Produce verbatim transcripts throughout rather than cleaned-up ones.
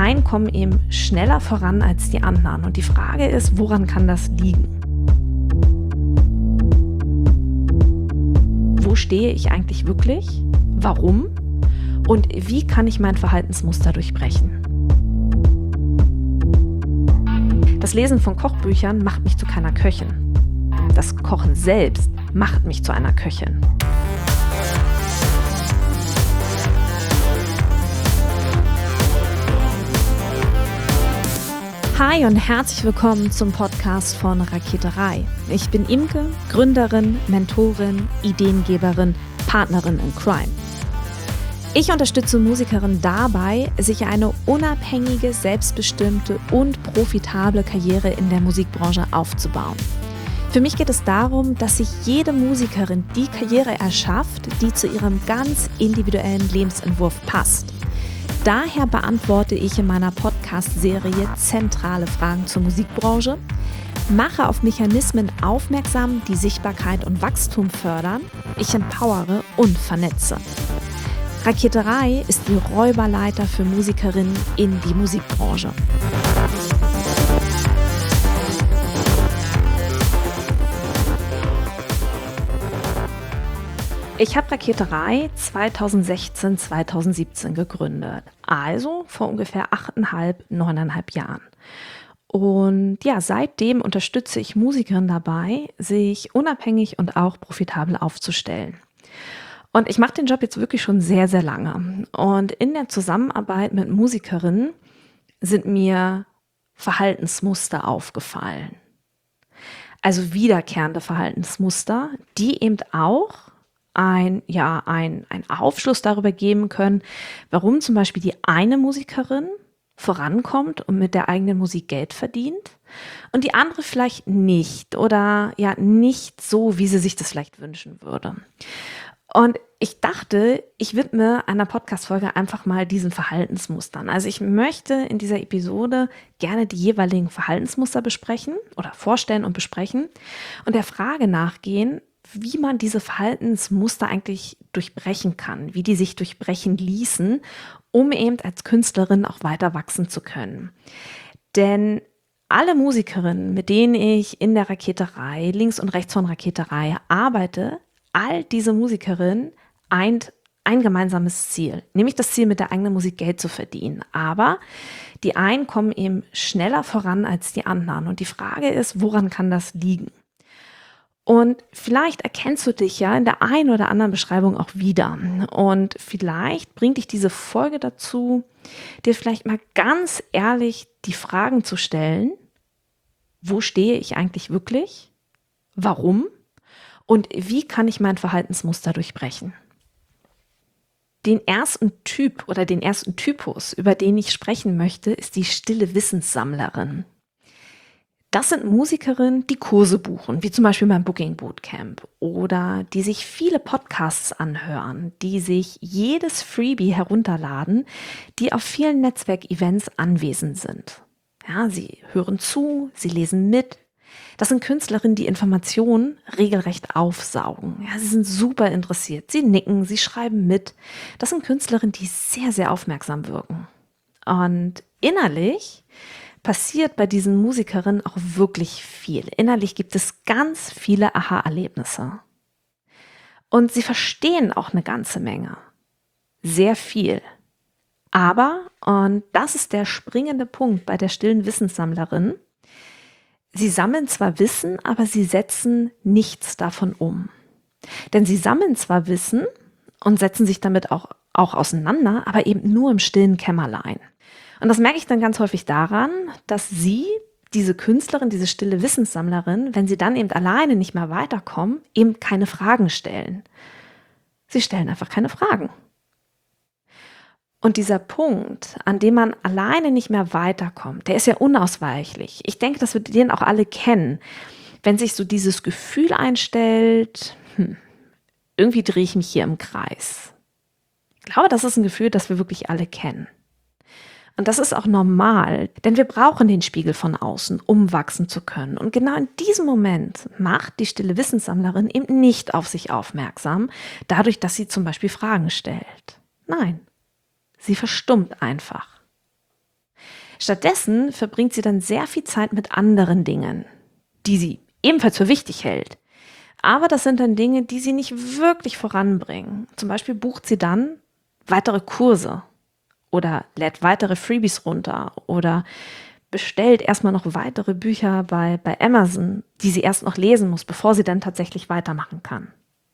einen kommen eben schneller voran als die anderen. Und die Frage ist, woran kann das liegen? Wo stehe ich eigentlich wirklich? Warum? Und wie kann ich mein Verhaltensmuster durchbrechen? Das Lesen von Kochbüchern macht mich zu keiner Köchin. Das Kochen selbst macht mich zu einer Köchin. Hi und herzlich willkommen zum Podcast von Raketerei. Ich bin Imke, Gründerin, Mentorin, Ideengeberin, Partnerin in Crime. Ich unterstütze Musikerinnen dabei, sich eine unabhängige, selbstbestimmte und profitable Karriere in der Musikbranche aufzubauen. Für mich geht es darum, dass sich jede Musikerin die Karriere erschafft, die zu ihrem ganz individuellen Lebensentwurf passt. Daher beantworte ich in meiner Podcast-Serie zentrale Fragen zur Musikbranche, mache auf Mechanismen aufmerksam, die Sichtbarkeit und Wachstum fördern, ich empowere und vernetze. Raketerei ist die Räuberleiter für Musikerinnen in die Musikbranche. Ich habe Raketerei zweitausendsechzehn, zweitausendsiebzehn gegründet, also vor ungefähr achteinhalb, neuneinhalb Jahren. Und ja, seitdem unterstütze ich Musikerinnen dabei, sich unabhängig und auch profitabel aufzustellen. Und ich mache den Job jetzt wirklich schon sehr, sehr lange. Und in der Zusammenarbeit mit Musikerinnen sind mir Verhaltensmuster aufgefallen. Also wiederkehrende Verhaltensmuster, die eben auch ein, ja, ein, ein Aufschluss darüber geben können, warum zum Beispiel die eine Musikerin vorankommt und mit der eigenen Musik Geld verdient und die andere vielleicht nicht oder ja nicht so, wie sie sich das vielleicht wünschen würde. Und ich dachte, ich widme einer Podcast-Folge einfach mal diesen Verhaltensmustern. Also ich möchte in dieser Episode gerne die jeweiligen Verhaltensmuster besprechen oder vorstellen und besprechen und der Frage nachgehen, wie man diese Verhaltensmuster eigentlich durchbrechen kann, wie die sich durchbrechen ließen, um eben als Künstlerin auch weiter wachsen zu können. Denn alle Musikerinnen, mit denen ich in der Raketerei, links und rechts von Raketerei arbeite, all diese Musikerinnen eint ein gemeinsames Ziel, nämlich das Ziel, mit der eigenen Musik Geld zu verdienen. Aber die einen kommen eben schneller voran als die anderen. Und die Frage ist, woran kann das liegen? Und vielleicht erkennst du dich ja in der einen oder anderen Beschreibung auch wieder. Und vielleicht bringt dich diese Folge dazu, dir vielleicht mal ganz ehrlich die Fragen zu stellen: Wo stehe ich eigentlich wirklich? Warum? Und wie kann ich mein Verhaltensmuster durchbrechen? Den ersten Typ oder den ersten Typus, über den ich sprechen möchte, ist die stille Wissenssammlerin. Das sind Musikerinnen, die Kurse buchen, wie zum Beispiel beim Booking Bootcamp, oder die sich viele Podcasts anhören, die sich jedes Freebie herunterladen, die auf vielen Netzwerkevents anwesend sind. Ja, sie hören zu, sie lesen mit. Das sind Künstlerinnen, die Informationen regelrecht aufsaugen. Ja, sie sind super interessiert, sie nicken, sie schreiben mit. Das sind Künstlerinnen, die sehr, sehr aufmerksam wirken. Und innerlich passiert bei diesen Musikerinnen auch wirklich viel. Innerlich gibt es ganz viele Aha-Erlebnisse. Und sie verstehen auch eine ganze Menge. Sehr viel. Aber, und das ist der springende Punkt bei der stillen Wissenssammlerin, sie sammeln zwar Wissen, aber sie setzen nichts davon um. Denn sie sammeln zwar Wissen und setzen sich damit auch, auch auseinander, aber eben nur im stillen Kämmerlein. Und das merke ich dann ganz häufig daran, dass sie, diese Künstlerin, diese stille Wissenssammlerin, wenn sie dann eben alleine nicht mehr weiterkommen, eben keine Fragen stellen. Sie stellen einfach keine Fragen. Und dieser Punkt, an dem man alleine nicht mehr weiterkommt, der ist ja unausweichlich. Ich denke, dass wir den auch alle kennen. Wenn sich so dieses Gefühl einstellt, hm, irgendwie drehe ich mich hier im Kreis. Ich glaube, das ist ein Gefühl, das wir wirklich alle kennen. Und das ist auch normal, denn wir brauchen den Spiegel von außen, um wachsen zu können. Und genau in diesem Moment macht die stille Wissenssammlerin eben nicht auf sich aufmerksam, dadurch, dass sie zum Beispiel Fragen stellt. Nein, sie verstummt einfach. Stattdessen verbringt sie dann sehr viel Zeit mit anderen Dingen, die sie ebenfalls für wichtig hält. Aber das sind dann Dinge, die sie nicht wirklich voranbringen. Zum Beispiel bucht sie dann weitere Kurse oder lädt weitere Freebies runter oder bestellt erstmal noch weitere Bücher bei, bei Amazon, die sie erst noch lesen muss, bevor sie dann tatsächlich weitermachen kann.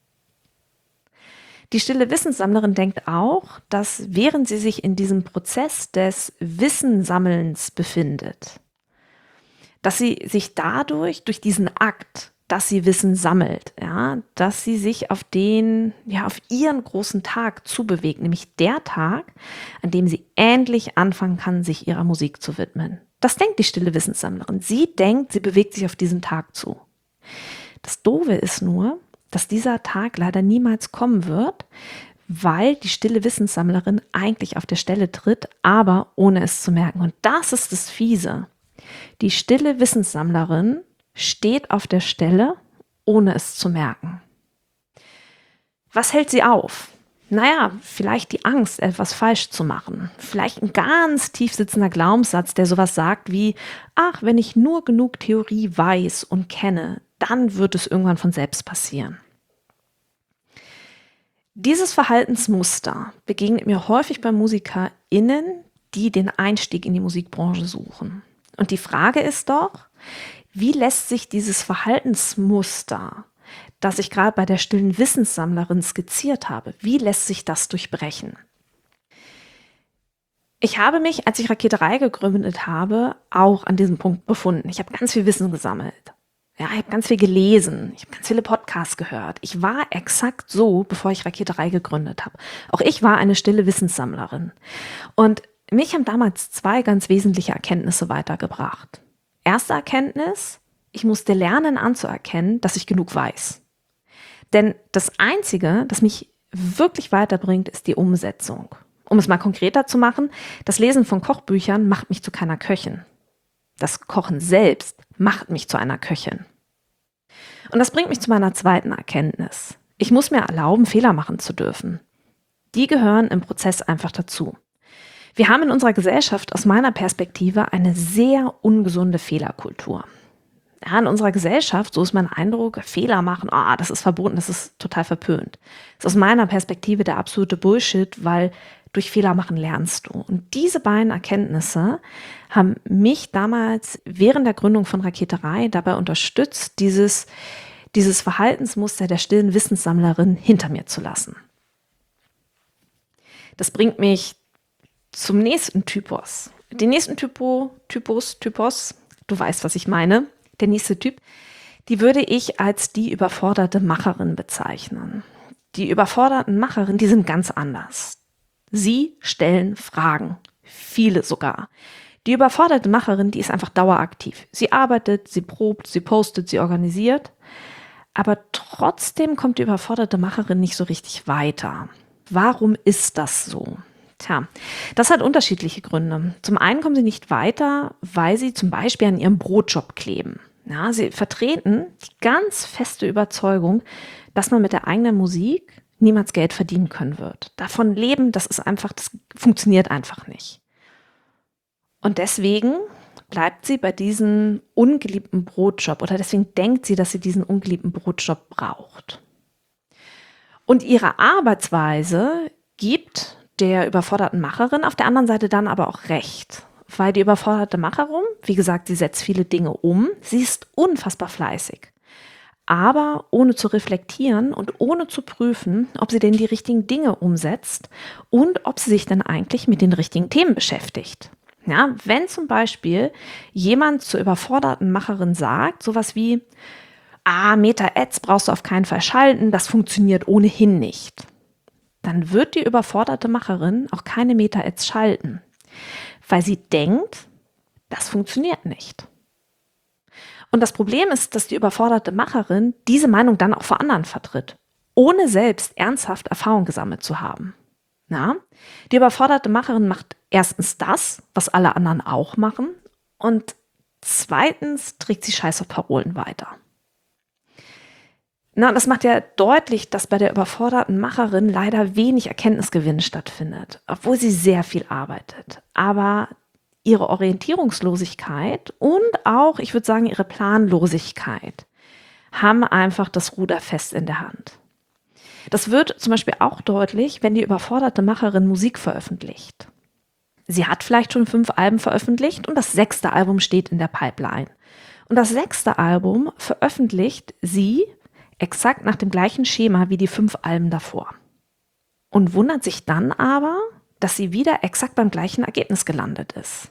Die stille Wissenssammlerin denkt auch, dass während sie sich in diesem Prozess des Wissensammelns befindet, dass sie sich dadurch, durch diesen Akt, dass sie Wissen sammelt, ja, dass sie sich auf den, ja, auf ihren großen Tag zubewegt, nämlich der Tag, an dem sie endlich anfangen kann, sich ihrer Musik zu widmen. Das denkt die stille Wissenssammlerin. Sie denkt, sie bewegt sich auf diesen Tag zu. Das Doofe ist nur, dass dieser Tag leider niemals kommen wird, weil die stille Wissenssammlerin eigentlich auf der Stelle tritt, aber ohne es zu merken. Und das ist das Fiese. Die stille Wissenssammlerin steht auf der Stelle, ohne es zu merken. Was hält sie auf? Naja, vielleicht die Angst, etwas falsch zu machen. Vielleicht ein ganz tief sitzender Glaubenssatz, der sowas sagt wie, ach, wenn ich nur genug Theorie weiß und kenne, dann wird es irgendwann von selbst passieren. Dieses Verhaltensmuster begegnet mir häufig bei MusikerInnen, die den Einstieg in die Musikbranche suchen. Und die Frage ist doch, wie lässt sich dieses Verhaltensmuster, das ich gerade bei der stillen Wissenssammlerin skizziert habe, wie lässt sich das durchbrechen? Ich habe mich, als ich Raketerei gegründet habe, auch an diesem Punkt befunden. Ich habe ganz viel Wissen gesammelt. Ja, ich habe ganz viel gelesen, ich habe ganz viele Podcasts gehört. Ich war exakt so, bevor ich Raketerei gegründet habe. Auch ich war eine stille Wissenssammlerin. Und mich haben damals zwei ganz wesentliche Erkenntnisse weitergebracht. Erste Erkenntnis, ich musste lernen anzuerkennen, dass ich genug weiß. Denn das Einzige, das mich wirklich weiterbringt, ist die Umsetzung. Um es mal konkreter zu machen, das Lesen von Kochbüchern macht mich zu keiner Köchin. Das Kochen selbst macht mich zu einer Köchin. Und das bringt mich zu meiner zweiten Erkenntnis. Ich muss mir erlauben, Fehler machen zu dürfen. Die gehören im Prozess einfach dazu. Wir haben in unserer Gesellschaft aus meiner Perspektive eine sehr ungesunde Fehlerkultur. Ja, in unserer Gesellschaft, so ist mein Eindruck, Fehler machen, ah, das ist verboten, das ist total verpönt. Das ist aus meiner Perspektive der absolute Bullshit, weil durch Fehler machen lernst du. Und diese beiden Erkenntnisse haben mich damals während der Gründung von Raketerei dabei unterstützt, dieses, dieses Verhaltensmuster der stillen Wissenssammlerin hinter mir zu lassen. Das bringt mich zum nächsten Typus. Den nächsten Typo, Typus, Typos, du weißt, was ich meine, der nächste Typ, die würde ich als die überforderte Macherin bezeichnen. Die überforderten Macherinnen, die sind ganz anders. Sie stellen Fragen, viele sogar. Die überforderte Macherin, die ist einfach daueraktiv. Sie arbeitet, sie probt, sie postet, sie organisiert, aber trotzdem kommt die überforderte Macherin nicht so richtig weiter. Warum ist das so? Tja, das hat unterschiedliche Gründe. Zum einen kommen sie nicht weiter, weil sie zum Beispiel an ihrem Brotjob kleben. Ja, sie vertreten die ganz feste Überzeugung, dass man mit der eigenen Musik niemals Geld verdienen können wird. Davon leben, das ist einfach, das funktioniert einfach nicht. Und deswegen bleibt sie bei diesem ungeliebten Brotjob oder deswegen denkt sie, dass sie diesen ungeliebten Brotjob braucht. Und ihre Arbeitsweise gibt der überforderten Macherin auf der anderen Seite dann aber auch recht. Weil die überforderte Macherin, wie gesagt, sie setzt viele Dinge um, sie ist unfassbar fleißig. Aber ohne zu reflektieren und ohne zu prüfen, ob sie denn die richtigen Dinge umsetzt und ob sie sich dann eigentlich mit den richtigen Themen beschäftigt. Ja, wenn zum Beispiel jemand zur überforderten Macherin sagt, sowas wie, ah, Meta-Ads brauchst du auf keinen Fall schalten, das funktioniert ohnehin nicht, dann wird die überforderte Macherin auch keine Meta-Ads schalten, weil sie denkt, das funktioniert nicht. Und das Problem ist, dass die überforderte Macherin diese Meinung dann auch vor anderen vertritt, ohne selbst ernsthaft Erfahrung gesammelt zu haben. Na? Die überforderte Macherin macht erstens das, was alle anderen auch machen, und zweitens trägt sie scheiß auf Parolen weiter. Na, das macht ja deutlich, dass bei der überforderten Macherin leider wenig Erkenntnisgewinn stattfindet, obwohl sie sehr viel arbeitet. Aber ihre Orientierungslosigkeit und auch, ich würde sagen, ihre Planlosigkeit haben einfach das Ruder fest in der Hand. Das wird zum Beispiel auch deutlich, wenn die überforderte Macherin Musik veröffentlicht. Sie hat vielleicht schon fünf Alben veröffentlicht und das sechste Album steht in der Pipeline. Und das sechste Album veröffentlicht sie exakt nach dem gleichen Schema wie die fünf Alben davor. Und wundert sich dann aber, dass sie wieder exakt beim gleichen Ergebnis gelandet ist.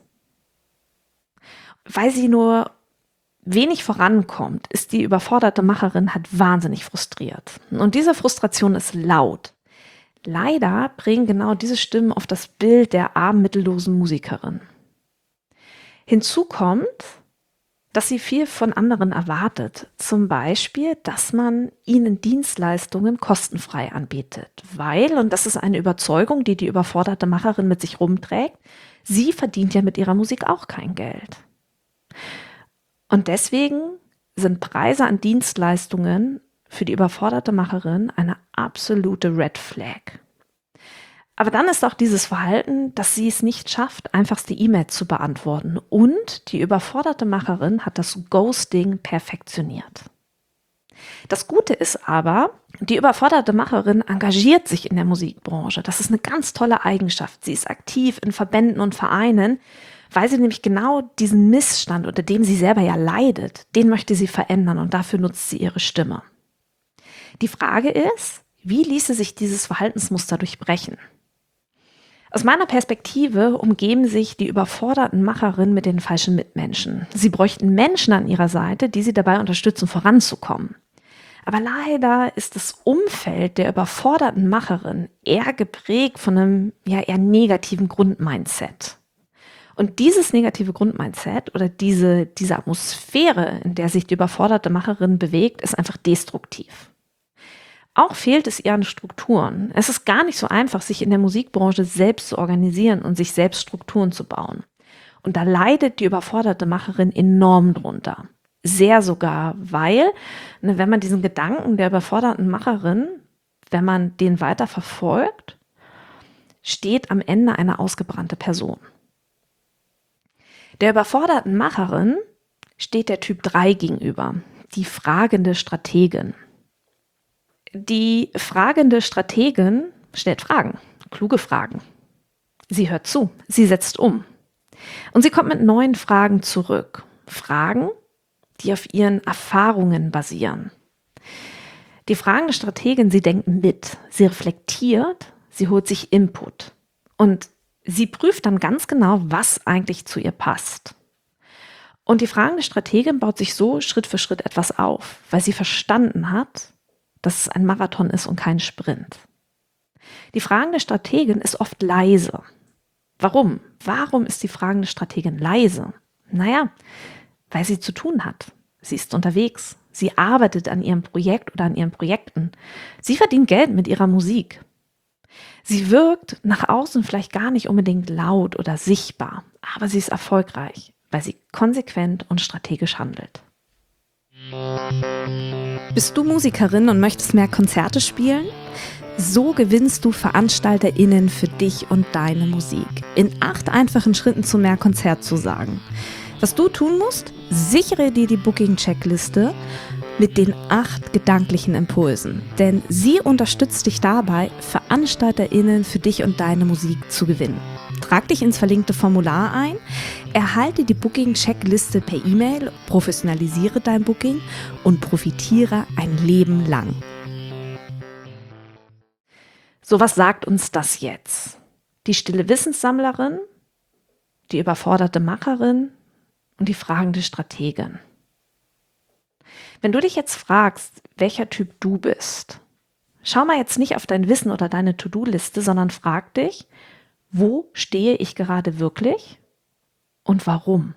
Weil sie nur wenig vorankommt, ist die überforderte Macherin halt wahnsinnig frustriert. Und diese Frustration ist laut. Leider bringen genau diese Stimmen auf das Bild der armen, mittellosen Musikerin. Hinzu kommt, dass sie viel von anderen erwartet. Zum Beispiel, dass man ihnen Dienstleistungen kostenfrei anbietet. Weil, und das ist eine Überzeugung, die die überforderte Macherin mit sich rumträgt, sie verdient ja mit ihrer Musik auch kein Geld. Und deswegen sind Preise an Dienstleistungen für die überforderte Macherin eine absolute Red Flag. Aber dann ist auch dieses Verhalten, dass sie es nicht schafft, einfachste E-Mails zu beantworten. Und die überforderte Macherin hat das Ghosting perfektioniert. Das Gute ist aber, die überforderte Macherin engagiert sich in der Musikbranche. Das ist eine ganz tolle Eigenschaft. Sie ist aktiv in Verbänden und Vereinen, weil sie nämlich genau diesen Missstand, unter dem sie selber ja leidet, den möchte sie verändern und dafür nutzt sie ihre Stimme. Die Frage ist, wie ließe sich dieses Verhaltensmuster durchbrechen? Aus meiner Perspektive umgeben sich die überforderten Macherinnen mit den falschen Mitmenschen. Sie bräuchten Menschen an ihrer Seite, die sie dabei unterstützen, voranzukommen. Aber leider ist das Umfeld der überforderten Macherin eher geprägt von einem ja, eher negativen Grundmindset. Und dieses negative Grundmindset oder diese, diese Atmosphäre, in der sich die überforderte Macherin bewegt, ist einfach destruktiv. Auch fehlt es ihr an Strukturen. Es ist gar nicht so einfach, sich in der Musikbranche selbst zu organisieren und sich selbst Strukturen zu bauen. Und da leidet die überforderte Macherin enorm drunter. Sehr sogar, weil, ne, wenn man diesen Gedanken der überforderten Macherin, wenn man den weiter verfolgt, steht am Ende eine ausgebrannte Person. Der überforderten Macherin steht der Typ drei gegenüber, die fragende Strategin. Die fragende Strategin stellt Fragen, kluge Fragen. Sie hört zu, sie setzt um. Und sie kommt mit neuen Fragen zurück. Fragen, die auf ihren Erfahrungen basieren. Die fragende Strategin, sie denkt mit, sie reflektiert, sie holt sich Input. Und sie prüft dann ganz genau, was eigentlich zu ihr passt. Und die fragende Strategin baut sich so Schritt für Schritt etwas auf, weil sie verstanden hat, dass es ein Marathon ist und kein Sprint. Die fragende Strategin ist oft leise. Warum? Warum ist die fragende Strategin leise? Naja, weil sie zu tun hat. Sie ist unterwegs. Sie arbeitet an ihrem Projekt oder an ihren Projekten. Sie verdient Geld mit ihrer Musik. Sie wirkt nach außen vielleicht gar nicht unbedingt laut oder sichtbar, aber sie ist erfolgreich, weil sie konsequent und strategisch handelt. Bist du Musikerin und möchtest mehr Konzerte spielen? So gewinnst du VeranstalterInnen für dich und deine Musik. In acht einfachen Schritten zu mehr Konzertzusagen. Was du tun musst? Sichere dir die Booking-Checkliste mit den acht gedanklichen Impulsen. Denn sie unterstützt dich dabei, VeranstalterInnen für dich und deine Musik zu gewinnen. Trag dich ins verlinkte Formular ein, erhalte die Booking-Checkliste per E-Mail, professionalisiere dein Booking und profitiere ein Leben lang. So, was sagt uns das jetzt? Die stille Wissenssammlerin, die überforderte Macherin und die fragende Strategin. Wenn du dich jetzt fragst, welcher Typ du bist, schau mal jetzt nicht auf dein Wissen oder deine To-Do-Liste, sondern frag dich, wo stehe ich gerade wirklich und warum?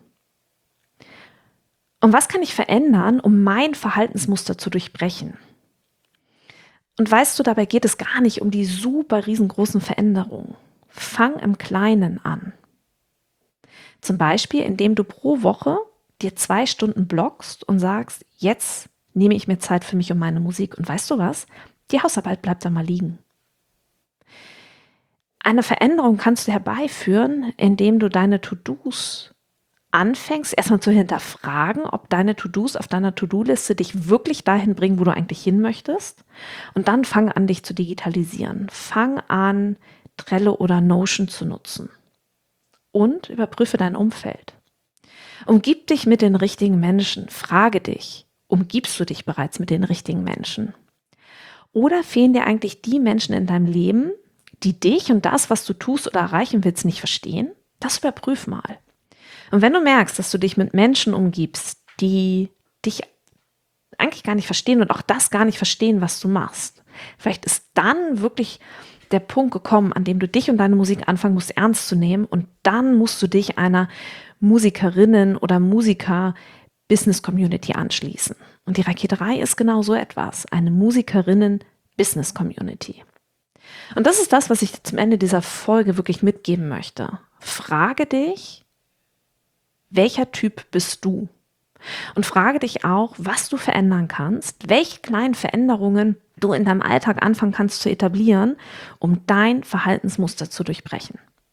Und was kann ich verändern, um mein Verhaltensmuster zu durchbrechen? Und weißt du, dabei geht es gar nicht um die super riesengroßen Veränderungen. Fang im Kleinen an. Zum Beispiel, indem du pro Woche dir zwei Stunden blockst und sagst, jetzt nehme ich mir Zeit für mich und meine Musik. Und weißt du was? Die Hausarbeit bleibt da mal liegen. Eine Veränderung kannst du herbeiführen, indem du deine To-Dos anfängst, erstmal zu hinterfragen, ob deine To-Dos auf deiner To-Do-Liste dich wirklich dahin bringen, wo du eigentlich hin möchtest. Und dann fang an, dich zu digitalisieren. Fang an, Trello oder Notion zu nutzen. Und überprüfe dein Umfeld. Umgib dich mit den richtigen Menschen. Frage dich, umgibst du dich bereits mit den richtigen Menschen? Oder fehlen dir eigentlich die Menschen in deinem Leben, die dich und das, was du tust oder erreichen willst, nicht verstehen? Das überprüf mal. Und wenn du merkst, dass du dich mit Menschen umgibst, die dich eigentlich gar nicht verstehen und auch das gar nicht verstehen, was du machst, vielleicht ist dann wirklich der Punkt gekommen, an dem du dich und deine Musik anfangen musst, ernst zu nehmen, und dann musst du dich einer Musikerinnen- oder Musiker-Business-Community anschließen. Und die Raketerei ist genau so etwas, eine Musikerinnen-Business-Community. Und das ist das, was ich zum Ende dieser Folge wirklich mitgeben möchte. Frage dich, welcher Typ bist du? Und frage dich auch, was du verändern kannst, welche kleinen Veränderungen du in deinem Alltag anfangen kannst zu etablieren, um dein Verhaltensmuster zu durchbrechen.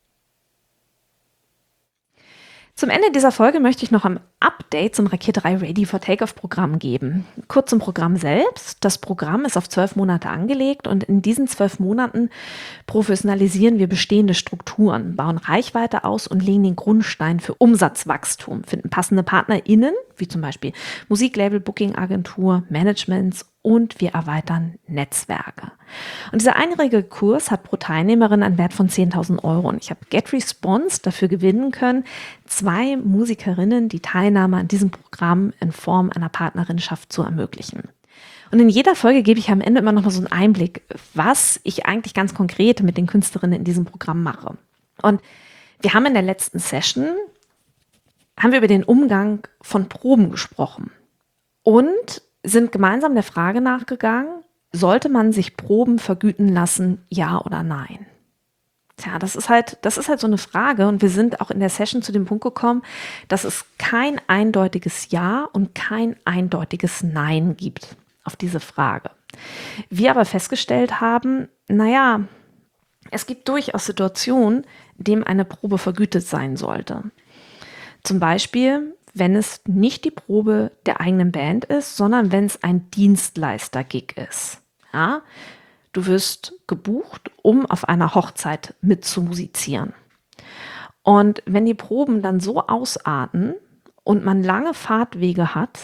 Zum Ende dieser Folge möchte ich noch ein Update zum Raketerei Ready for Takeoff Programm geben. Kurz zum Programm selbst. Das Programm ist auf zwölf Monate angelegt und in diesen zwölf Monaten professionalisieren wir bestehende Strukturen, bauen Reichweite aus und legen den Grundstein für Umsatzwachstum, finden passende PartnerInnen, wie zum Beispiel Musiklabel, Bookingagentur, Managements, und wir erweitern Netzwerke. Und dieser einjährige Kurs hat pro Teilnehmerin einen Wert von zehntausend Euro. Und ich habe GetResponse dafür gewinnen können, zwei Musikerinnen die Teilnahme an diesem Programm in Form einer Partnerinschaft zu ermöglichen. Und in jeder Folge gebe ich am Ende immer noch mal so einen Einblick, was ich eigentlich ganz konkret mit den Künstlerinnen in diesem Programm mache. Und wir haben in der letzten Session, haben wir über den Umgang von Proben gesprochen und sind gemeinsam der Frage nachgegangen, sollte man sich Proben vergüten lassen, ja oder nein? Tja, das ist halt, das ist halt so eine Frage, und wir sind auch in der Session zu dem Punkt gekommen, dass es kein eindeutiges Ja und kein eindeutiges Nein gibt auf diese Frage. Wir aber festgestellt haben, naja, es gibt durchaus Situationen, in denen eine Probe vergütet sein sollte. Zum Beispiel, wenn es nicht die Probe der eigenen Band ist, sondern wenn es ein Dienstleister-Gig ist. Ja? Du wirst gebucht, um auf einer Hochzeit mitzumusizieren. Und wenn die Proben dann so ausarten und man lange Fahrtwege hat,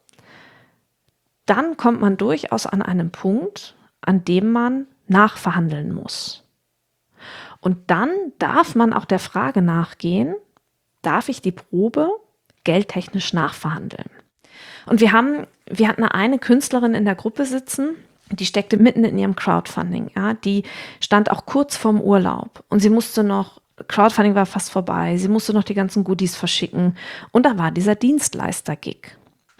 dann kommt man durchaus an einen Punkt, an dem man nachverhandeln muss. Und dann darf man auch der Frage nachgehen, darf ich die Probe geldtechnisch nachverhandeln? Und wir haben, wir hatten eine Künstlerin in der Gruppe sitzen, die steckte mitten in ihrem Crowdfunding. Ja, die stand auch kurz vorm Urlaub und sie musste noch, Crowdfunding war fast vorbei, sie musste noch die ganzen Goodies verschicken und da war dieser Dienstleister-Gig.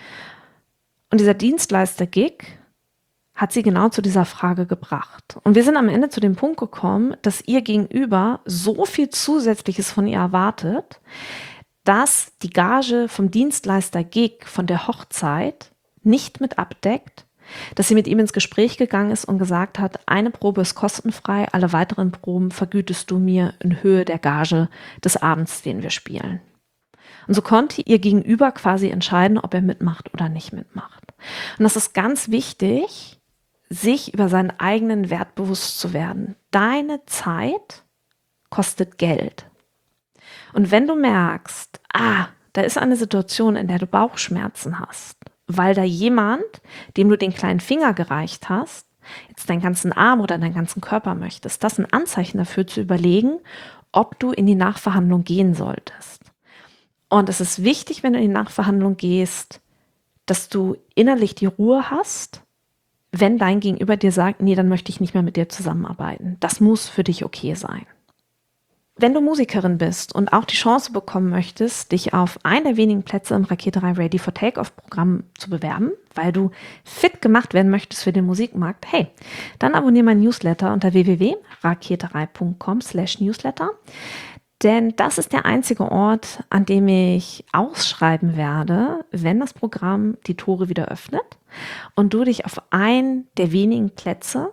Und dieser Dienstleister-Gig hat sie genau zu dieser Frage gebracht. Und wir sind am Ende zu dem Punkt gekommen, dass ihr Gegenüber so viel Zusätzliches von ihr erwartet, dass die Gage vom Dienstleister-Gig, von der Hochzeit, nicht mit abdeckt, dass sie mit ihm ins Gespräch gegangen ist und gesagt hat, eine Probe ist kostenfrei, alle weiteren Proben vergütest du mir in Höhe der Gage des Abends, den wir spielen. Und so konnte ihr Gegenüber quasi entscheiden, ob er mitmacht oder nicht mitmacht. Und das ist ganz wichtig, sich über seinen eigenen Wert bewusst zu werden. Deine Zeit kostet Geld. Und wenn du merkst, ah, da ist eine Situation, in der du Bauchschmerzen hast, weil da jemand, dem du den kleinen Finger gereicht hast, jetzt deinen ganzen Arm oder deinen ganzen Körper möchtest, das ist ein Anzeichen dafür zu überlegen, ob du in die Nachverhandlung gehen solltest. Und es ist wichtig, wenn du in die Nachverhandlung gehst, dass du innerlich die Ruhe hast, wenn dein Gegenüber dir sagt, nee, dann möchte ich nicht mehr mit dir zusammenarbeiten. Das muss für dich okay sein. Wenn du Musikerin bist und auch die Chance bekommen möchtest, dich auf einen der wenigen Plätze im Raketerei Ready for Takeoff Programm zu bewerben, weil du fit gemacht werden möchtest für den Musikmarkt, hey, dann abonniere mein Newsletter unter w w w punkt raketerei punkt com slash newsletter. Denn das ist der einzige Ort, an dem ich ausschreiben werde, wenn das Programm die Tore wieder öffnet und du dich auf einen der wenigen Plätze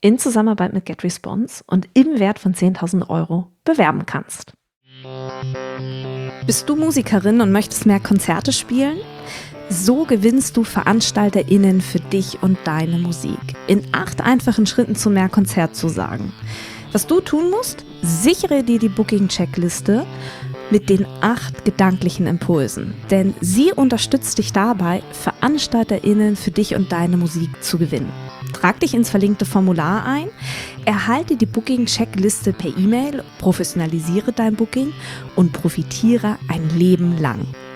in Zusammenarbeit mit GetResponse und im Wert von zehntausend Euro bewerben kannst. Bist du Musikerin und möchtest mehr Konzerte spielen? So gewinnst du VeranstalterInnen für dich und deine Musik. In acht einfachen Schritten zu mehr Konzertzusagen. Was du tun musst? Sichere dir die Booking-Checkliste mit den acht gedanklichen Impulsen. Denn sie unterstützt dich dabei, VeranstalterInnen für dich und deine Musik zu gewinnen. Trag dich ins verlinkte Formular ein, erhalte die Booking-Checkliste per E-Mail, professionalisiere dein Booking und profitiere ein Leben lang.